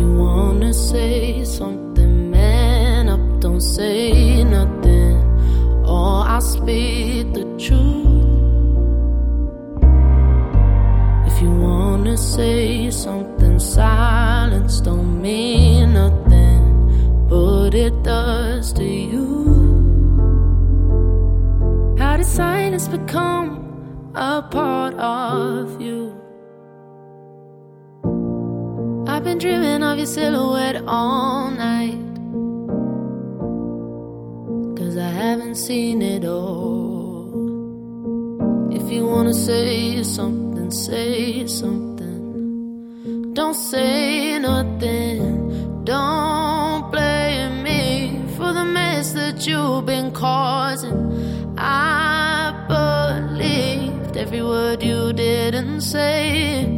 you wanna say something, man up, don't say nothing, or I'll speak the truth. If you wanna say something, silence don't mean nothing, but it does to you. How did silence become a part of you? I've been dreaming of your silhouette all night, 'cause I haven't seen it all. If you wanna say something, say something. Don't say nothing. Don't blame me for the mess that you've been causing. I believed every word you didn't say.